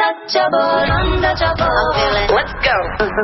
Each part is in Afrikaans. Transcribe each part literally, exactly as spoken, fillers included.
untouchable, untouchable. Let's go.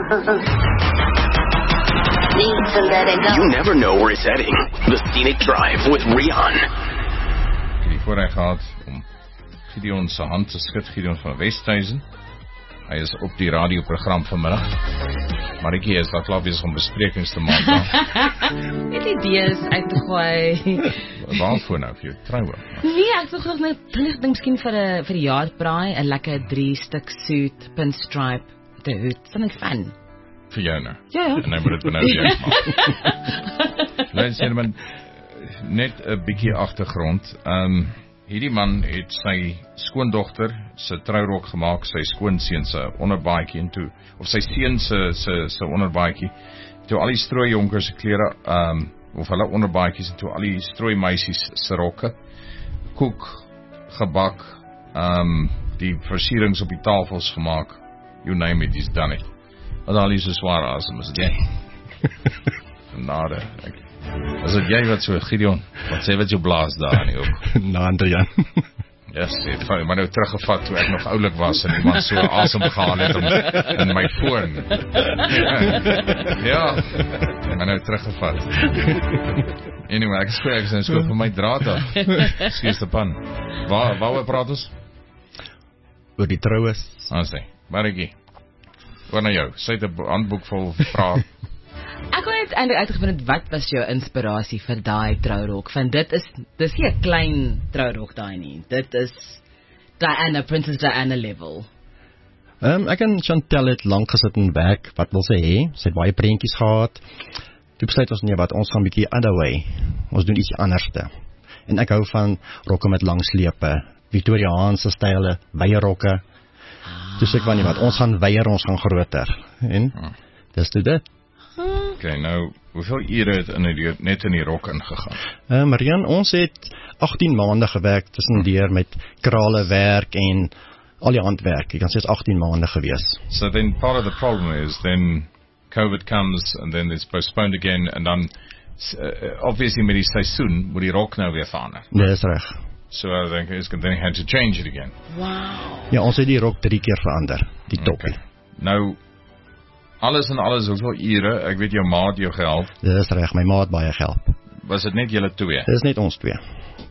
Need to let it go. You never know where it's heading. The Scenic Drive with Rian. Ik heb die voorrecht gehad om Gideon se hand te skud, Gideon van Westhuizen. Hy is op die radioprogram vanmiddag. Marieke is daar klaar bezig om besprekings te maak. Het idees uit te gooi. Waarvoor nou, vir jou trouwe? Nee, ek wil graag net dink miskien vir 'n vir die jaarbraai, 'n lekker drie stuk suit, pinstripe, met 'n hoed, something fun. Vir jou nou? Ja, ja. En hy moet dit benauw jy maak. Ladies and gentlemen, net 'n bietjie agtergrond. Um, hierdie man het sy skoondogter se trourok gemaak, sy skoonseun se onderbaadjie en toe, of sy seun se se se onderbaadjie. Toe al die strooi jonkers se klere, um, of hulle onderbaadjies en toe al die strooi meisies se rokke, koek, gebak, um, die versierings op die tafels gemaak, you name it, he's done it. Wat al die so zwaar asem, is het jy? Genade, ek, is het jy wat so, Gideon, wat sê wat jou blaas daar nie ook? Na Andrian. Yes, het van, maar nou teruggevat toe ek nog oulik was en iemand so asem gehaal het om, in my foon. Ja, maar nou teruggevat. Anyway, ek is goed, ek is nou skoon van my draad af. Excuse the pun. Waar, waar praat ons? Oor die trouwes. Ons nie, Marieke. Oor na jou, sy het 'n handboek vol vrae. Ek kon net eintlik uitgevind wat was jou inspirasie vir daai trourok, want dit is dis nie 'n klein trourok daai nie. Dit is Diana, Princess Diana level. Um, ek en Chantel het lank gesit en werk, wat wil sy hê? Sy het baie prentjies gehad. Toe besluit ons nee, wat ons gaan 'n bietjie other way. Ons doen iets anderste. En ek hou van rokke met lang slepe, Victoriaanse style, wye rokke. Toe sê ek van nie wat, ons gaan weier, ons gaan groter. En hmm. dis toe dit. Okay, nou, hoeveel ure het in die, net in die rok ingegaan? Uh, Marian, ons het agttien maande gewerk tussendeur met krale werk en al die handwerk. Ek kan sê is agttien maande gewees. So then part of the problem is then COVID comes and then it's postponed again and dan uh, obviously met die seisoen moet die rok nou weer verander. Nee, is reg. So I think it's then had to change it again. Wow. Ja, ons het die rok drie keer verander, die toppie. Okay. Nou, alles en alles, hoeveel ure, ek weet jou maat jou gehelp. Dit is reg, my maat baie gehelp. Was dit net julle twee? Dit is net ons twee.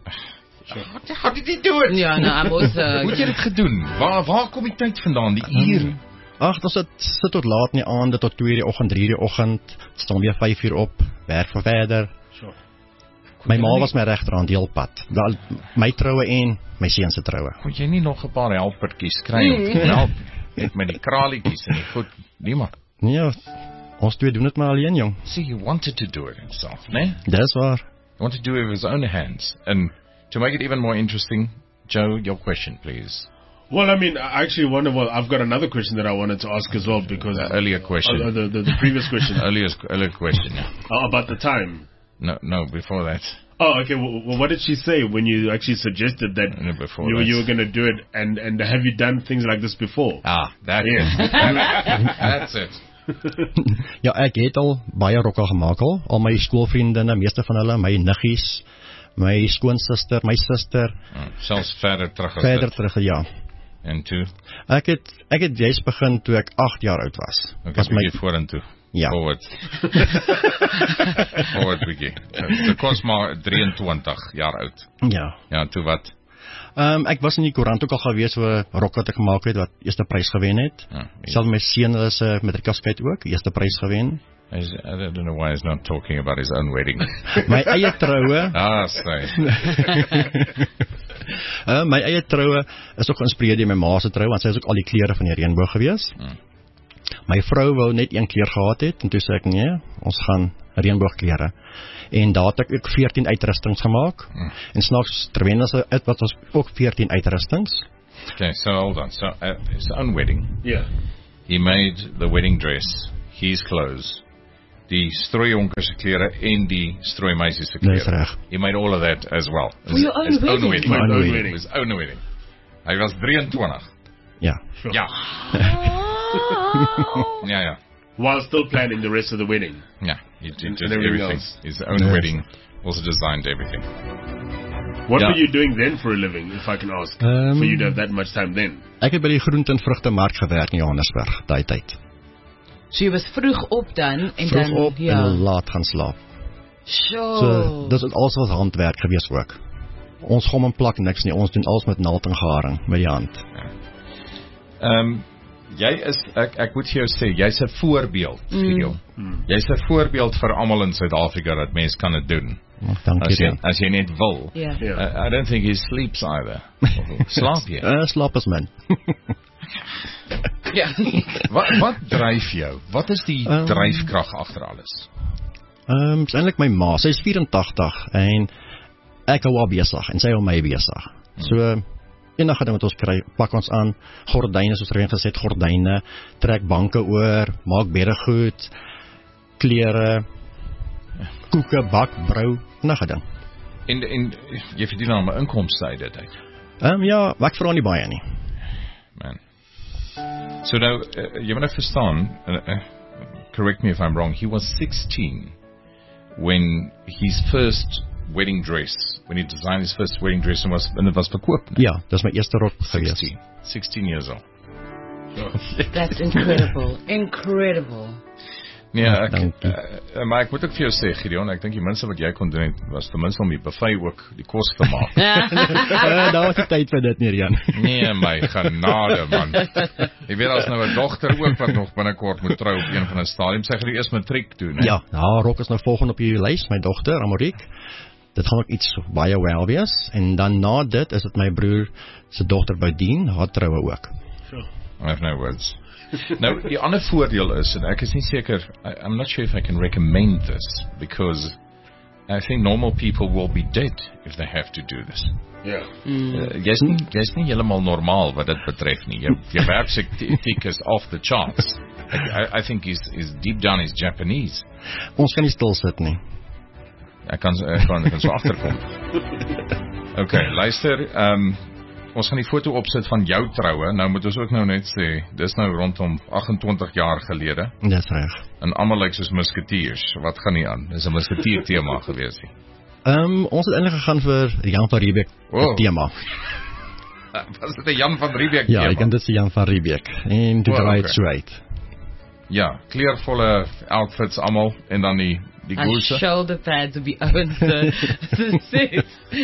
How, how did he do it? Ja, nou, I'm also... Hoe het jy dit gedoen? Waar, waar kom die tyd vandaan, die uur? Um, Ag, ons sit, sit tot laat in die aande, tot twee die oggend, drie die oggend, staan weer vyf uur op, werk vir verder. Sure. My ma was my regterhand heel pad. Wel, my troue en my seun se troue. Moet jy nie nog 'n paar helpertjies kry om te help met met die kraalietjies en die goed, niemand. Nee, ons twee doen dit maar alleen, jong. See, he wanted to do it himself, né? Dis waar. He wanted to do it with his own hands. And to make it even more interesting, Joe, your question, please. Well, I mean, I actually wonder, well, I've got another question that I wanted to ask as well, because... The earlier question. Uh, the, the, the previous question. earlier, earlier question, yeah. Uh, about the time. No, no, before that. Oh, okay. Well, well, what did she say when you actually suggested that no, before you, that. you were going to do it? And, and have you done things like this before? Ah, that yeah. that, that's it. Ja, ek het al baie rokke gemaak al. Al my skoolvriendinne, meeste van hulle, my niggies, my skoonsister, my suster. Hmm, selfs verder terug as Verder dit. terug, ja. En toe? Ek het ek het juist begin toe ek agt jaar oud was. Okay, was my vorentoe. Ja. Forward. Forward bietjie. Dit kos maar drieëntwintig jaar oud. Ja. Ja, toe wat? Um, ek was in die koerant ook al gewees oor rok wat ek gemaak het, wat eerste prys gewen het. Ja, Selfs my seun is 'n uh, matriekafskeid ook, eerste prys gewen. I don't know why he's not talking about his own wedding. My eie troue. Ah, sorry. uh, my eie troue is ook geïnspireer deur my ma se troue, want sy is ook al die kleure van die reënboog gewees. Hmm. My vrou wou net een kleur gehad het, en toe sê ek, nee, ons gaan reënboogkleure. En daar het ek ook veertien uitrustings gemaak, hmm. en snaaks terwyl as uit wat was ook veertien uitrustings. Okay, so hold on. So uh, his own wedding. Yeah. He made the wedding dress, his clothes, die strooijonkers se klere en die strooimeisies se klere. Dis reg. He made all of that as well. For your own his wedding. Own wedding. My own own wedding. wedding. His own wedding. Hy was drieëntwintig. Ja. Sure. Ja. Ja, ja. While still planning the rest of the wedding. Yeah, he did And just everything everything. else. His own Yes. wedding, also designed everything. What Ja. were you doing then for a living, if I can ask? Um, for you to have that much time then? Ek het by die groente- en vrugtemark gewerk in Johannesburg, daai tyd. So jy was vroeg op dan en Vroeg dan op ja. en laat gaan slaap. Sure. So, dis het alles was handwerk gewees ook. Ons gom en plak niks nie, ons doen alles met naald en garing, met die hand. Ehm um, jy is ek ek moet vir jou sê, jy's 'n voorbeeld, Gideon. Mm. Jy's 'n voorbeeld vir almal in Suid-Afrika dat mense kan dit doen. Oh, dankie As jy, Rian. as jy net wil. Ja. Yeah. Uh, I don't think he sleeps either. Slaap jy? Uh, slaap is min. Ja. Wat wat dryf jou? Wat is die Um, dryfkrag agter alles? Ehm, um, is eintlik my ma, sy is vyf-en-tagtig en ek hou haar besig en sy hou my besig. So enige ding wat ons kry, pak ons aan, gordyne soos Rian gesê het, gordyne, trek banke oor, maak bedde goed, klere, koeke, bak, brou, enige ding. En en jy verdien aan 'n inkomste uit dit uit. Ehm um, ja, ek vra nie baie nie. Man. So nou, uh, jy moet nou verstaan, uh, uh, correct me if I'm wrong, he was sixteen when his first wedding dress, when he designed his first wedding dress and was, en het was verkoop. Nee? Ja, dis my eerste rok gewees. sixteen. sixteen years old. That's incredible. Incredible. Nee, ek, Dankie. uh, maar ek moet ook vir jou sê, Gideon, ek dink die minste wat jy kon doen het, was ten minste om die buffet ook die kos te maak. uh, daar was nie tyd vir dit nie, Rian. Nee, my genade, man. Jy weet, as nou 'n dogter ook wat nog binnekort moet trou op een van 'n stadium, sy gaan die eers matriek doen, hè? Ja, haar rok is nou volgende op die lys, my dogter, Amoriek. Dit gaan ook iets baie wel wees. En dan na dit is dit my broer se dogter Boudien, haar troue ook. I have no words. Nou, die ander voordeel is, en ek is nie seker, I, I'm not sure if I can recommend this, because I think normal people will be dead if they have to do this. Yeah. Uh, jy's nie, jy's nie heeltemal normaal wat dit betref nie. Jou, jou werksetiek is off the charts. I, I, I think he's, he's deep down is Japanese. Ons kan nie stil sit nie. Ek kan, ek kan, ek kan so achterkom. Okay, luister, um, ons gaan die foto opsit van jou troue. Nou moet ons ook nou net sê, dis nou rondom agt-en-twintig jaar gelede. Dis reg. En almal lyk soos musketiers. Wat gaan nie aan? Dis 'n musketier tema gewees nie. Ehm um, ons het eintlik gegaan vir Jan van Riebeeck Oh. tema. Was dit 'n Jan van Riebeeck Ja, tema? ek ken dit se Jan van Riebeeck. En toe Oh, draai okay. dit so uit. Ja, kleurvolle outfits almal en dan die die And goose. shoulder pads would be open to suit.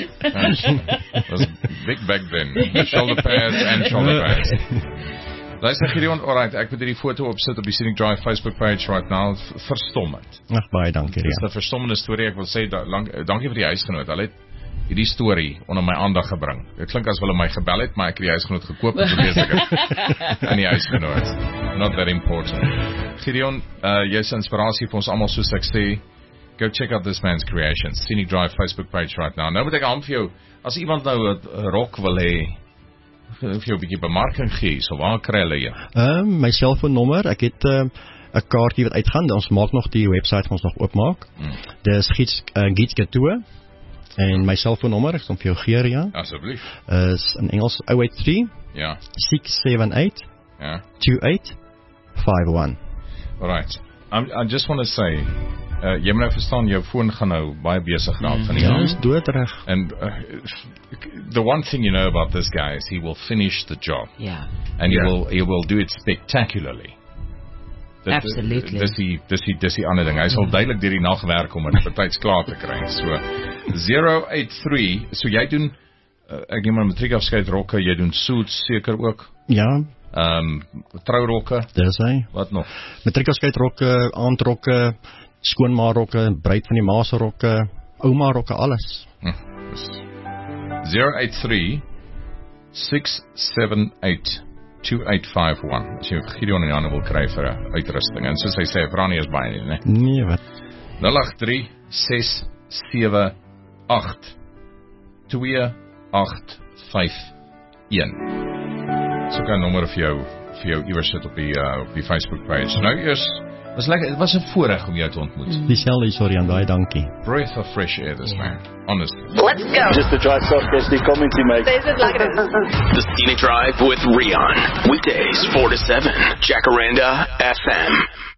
Was big back then. Shoulder pads and shoulder pads. Luister Gideon, alright, ek moet hierdie foto opsit op die Scenic Drive Facebook page right now. Verstommend. Ag baie dankie, Dis Rian. 'n verstommende storie. Ek wil sê da, lang, dankie vir die huisgenoot. Hulle het hierdie storie onder my aandag gebring. Dit klink as hulle my gebel het, maar ek het die huisgenoot gekoop en verlees ek het. En die huisgenoot. Not that important. Gideon, uh, jy's 'n inspirasie vir ons almal, soos ek sê. Go check out this man's creations. Scenic Drive Facebook page right now. Nou moet ek aan vir jou, as iemand nou 'n rok wil hê, vir jou 'n bietjie bemarking gee, so waar kry hulle jou? Ehm um, my selfoonnommer, ek het 'n uh, 'n kaartjie wat uitgaan. Ons maak nog die webwerf ons nog oopmaak. Hmm. Dis Giets uh, Gietske toe. En my selfoonnommer, ek sal vir jou gee, Rian, Asseblief. is in Engels zero eight three, Ja, six seven eight, ja. two eight five one. Alright. I'm, I just want to say, uh, jy moet nou verstaan, jou foon gaan nou baie besig raak van die Ja, dag. is doodreg. And uh, the one thing you know about this guy is he will finish the job. Yeah. And he Yeah. will he will do it spectacularly. Dit- Absolutely. Dis die dis die dis die ander ding. Hy sal duidelik deur die nag werk om dit betyds klaar te kry. So zero eight three, so jy doen uh, ek neem aan matriekafskeid rokke, jy doen suits seker ook. Ja, Ehm um, trourokke, dis hy. wat nog? Matriekafskeidrokke, aandrokke, skoonmarokke, bruid van die ma se rokke, ouma rokke, alles. zero eight three, six seven eight, two eight five one. As jy Gideon en Janne wil kry vir 'n uitrusting. En soos hy sê, vra nie eens baie nie, né? Nee, wat? nul agt drie ses sewe agt twee agt vyf een. So kan 'n nommer vir jou vir jou iewers sit op die uh, op die Facebook page. Nou eers, was lekker, dit was 'n voorreg om jou te ontmoet. Dieselfde storie aan daai, dankie. Breath of fresh air, this man. Honestly. Let's go. Just to try sarcastic comments he makes. This is like it is. The Scenic Drive with Rion. Weekdays, four to seven. Jacaranda F M.